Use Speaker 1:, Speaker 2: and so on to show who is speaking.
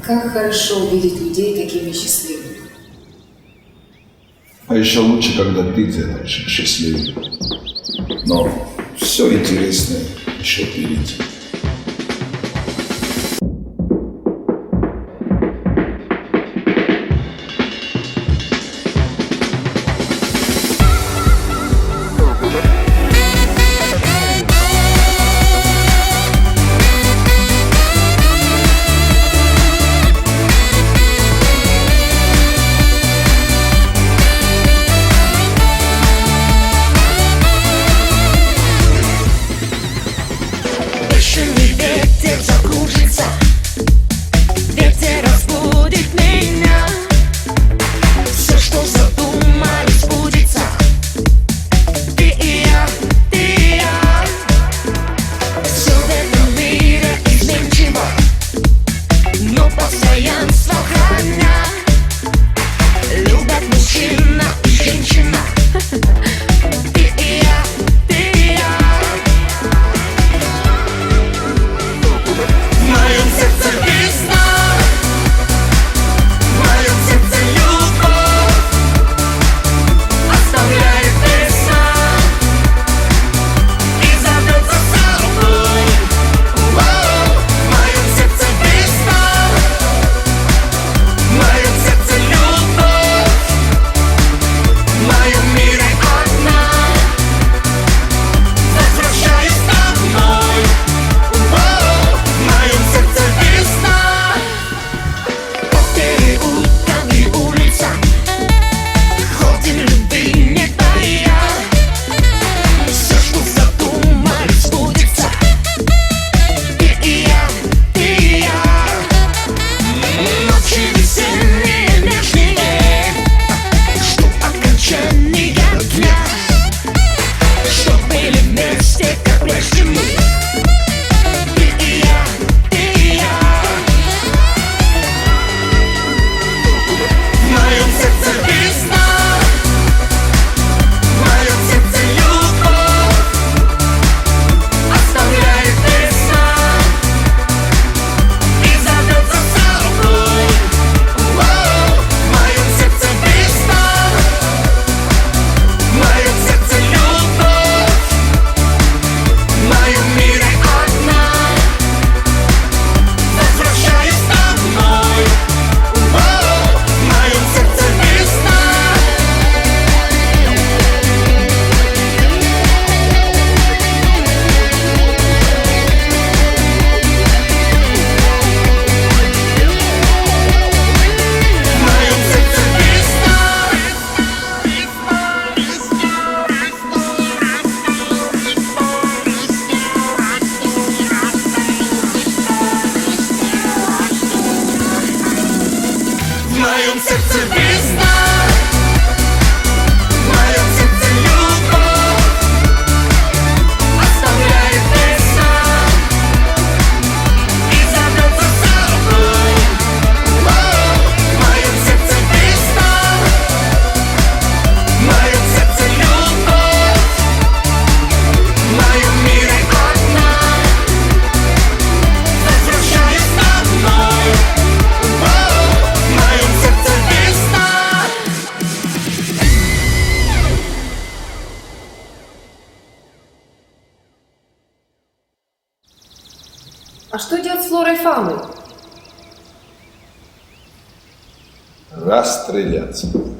Speaker 1: Как хорошо увидеть людей такими счастливыми.
Speaker 2: А еще лучше, когда ты делаешь счастливым. Но все интересное еще впереди.
Speaker 3: Бешеный ветер закружится, ветер разбудит меня. Все, что задумали, сбудется. Ты и я, ты и я. Все в этом мире изменчиво, но постоянство храня. Любят мужчина и женщина. Ты и я, ты и я. В моем сердце весна, в моем сердце любовь оставляет весна и зовет за собой. В моем сердце весна, в моем сердце любовь, в моем мире одна. Возвращаюсь домой. В моем сердце весна. По переулкам и улицам ходим любви не тая. Все, что задумали, сбудется. Ты и я, ты и я. Ночи весенние, нежнее, жду окончания дня, чтоб были вместе, как прежде мы. Ты и я, ты и я. В моем сердце весна, в моем сердце любовь оставляет весна и зовет за собой. В моем сердце весна, в моем сердце любовь, в моем мире одна. Возвращаюсь домой. В моем сердце весна. В моем сердце весна. В моем сердце весна, в моем сердце любовь оставляет весна и зовет за собой. В моем сердце весна, в моем сердце любовь, в моем мире одна. Возвращаюсь домой. В моем сердце весна.
Speaker 1: А что делать с флорой и фауной?
Speaker 2: Расстреляться.